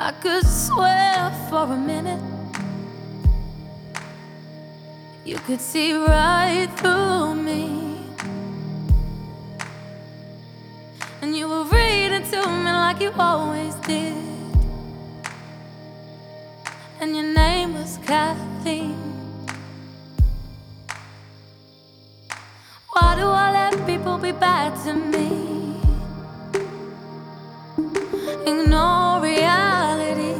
I could swear for a minute you could see right through me, and you were reading to me like you always did, and your name was Kathleen. Why do I let people be bad to me? Ignore reality.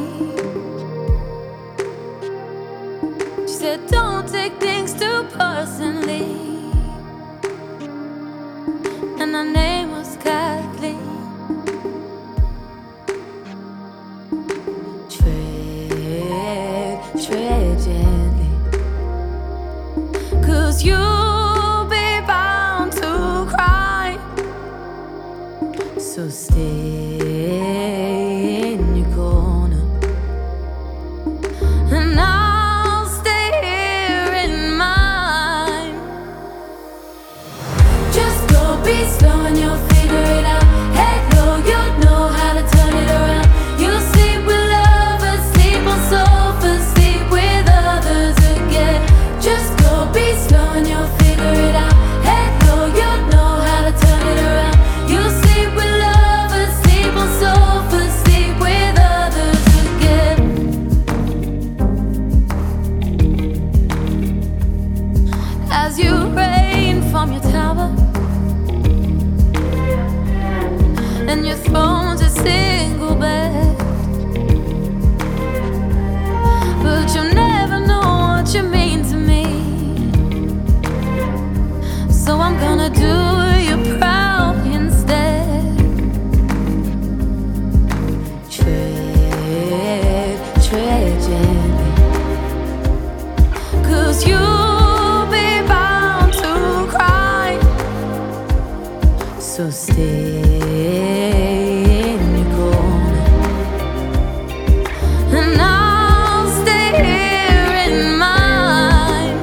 She said don't take things too personally, and her name was Kathleen. Tread gently, 'cause you'll be bound to cry. So stay in your corner, and I'll stay here in mine. Just go be slow and you'll figure it out. Head low, you'll know how to turn it around. You'll sleep with lovers, sleep on sofas, sleep with others again. Just go be slow and you'll figure it out. Head low, you'll know how to turn it around. You'll sleep with lovers, sleep on sofas, sleep with others again. As you rain from your tower and you're thrown to single bed, but you'll never know what you mean to me. So I'm gonna do you proud instead. Tread gently, 'cause you'll be bound to cry. So stay in your corner, and I'll stay here in mine.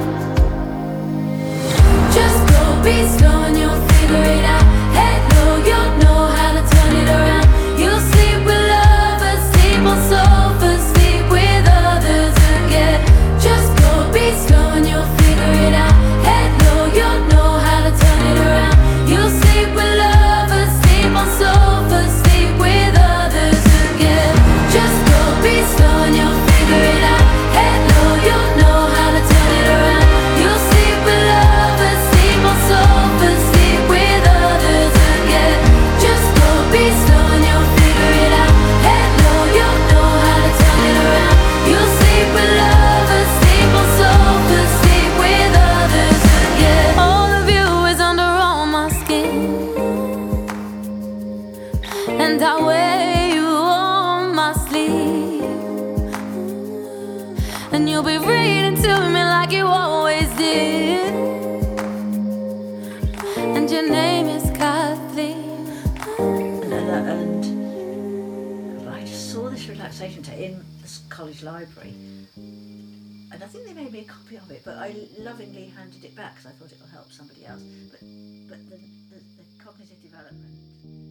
Just go be slow and you'll figure it out. Head low, you'll know how to turn it around. You'll sleep with lovers, sleep on sofas, sleep with others again. Just go be slow and you'll figure it out. Head low, you'll know how to turn it around. You'll sleep with lovers, sleep on sofas, sleep with others again. Just go be slow and you'll figure it out. Head low, you'll know how to turn it around. You'll sleep with lovers, sleep on sofas, sleep with others again. Just go be slow and you'll figure it out. Head low, you'll know how to turn it around. You'll sleep with lovers, sleep on sofas, sleep with others again. All of you is under all my skin, and I wear you on my sleeve, and you'll be reading to me like you always did, and your name is Kathleen. And I just saw this relaxation tape in the college library, and I think they made me a copy of it, but I lovingly handed it back because I thought it will help somebody else. But the cognitive development